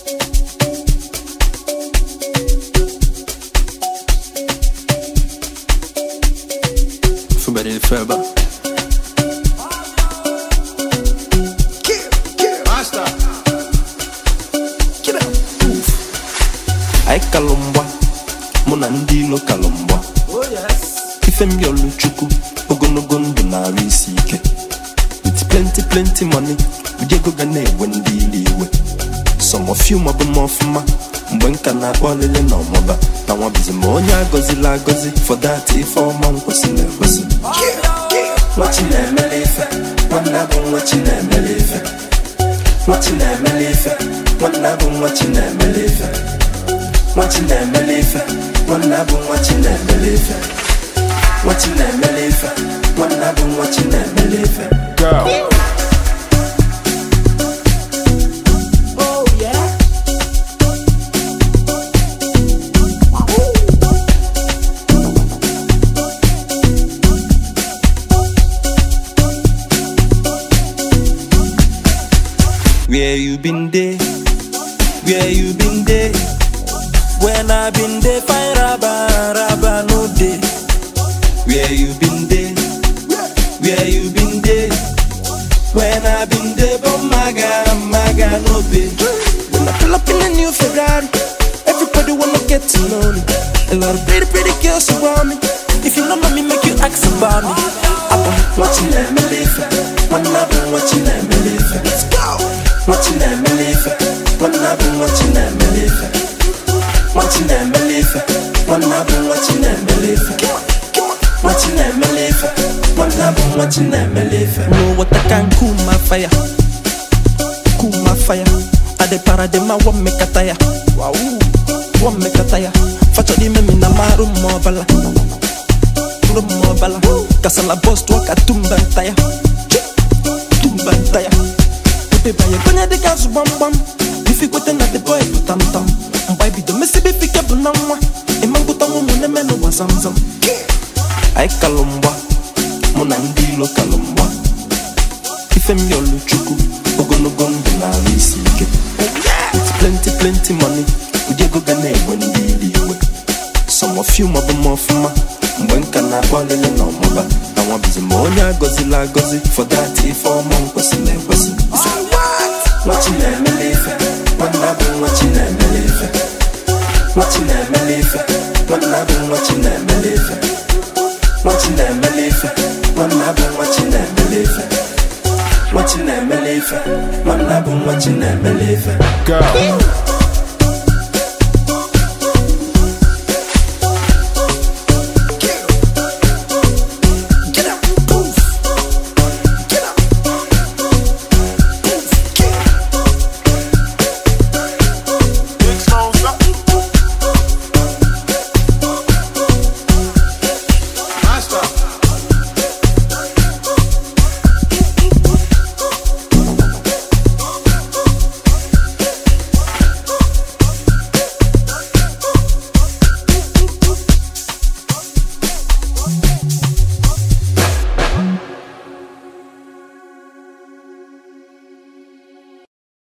Fubari Feba. Master. Get up. I Kalumba. Monandilo Kalumba. Oh yes. Ifem yolu chuku. Ogonogondo na risike. It's plenty money. Ujego gane wendi liwe. Some of you mabu mofuma. Mwenka na olele no moba. Na wabizi monya gozi la gozi. For that if all man was in the person. Watching them live, one love watching them live. Watching them live, one love watching them live. Watching them live, one love watching them live. Watching them live, one love watching them live. Girl. Where you been there? Where you been there? When I been there, fine rabba no day. Where you been there? Where you been there? When I been there, but maga no day. When I pull up in a new Ferrari, everybody wanna get to know me. A lot of pretty girls around me. If you don't know me, make you ask about me. I've been watching them live. When I've been watching them live. Let's go. Watching them live, when I've been watching them live. Watching them live, when I've been watching them live. Watching them live, when I've been watching them live. No, what I can cool my fire. Cool my fire. I de paradema one make a tire. Wow, one make a tire. Facho di me na maru mobala. Mobala. Kasala boss to a tumban tire. Tumban tire. Baby, you gonna the gas bum bum. If you go to the boy, put tam tam. Baby, the messy baby pick up no one. A man put on the men who was some. I Kalumba, Monandilo Kalumba. If I'm your luchuku, Ogonogondo na risike. It's plenty money. Ujego gane when you some of you mabu mofuma. Mwenka na olele no moba. Na wabizi monya gozi la gozi. For that if all man was in there was. Watching them live, when I've been watching them live. Watching them live, when I've been watching them live. Watching them live, when I've been watching them live. Watching them live, when I've been watching them live. Girl.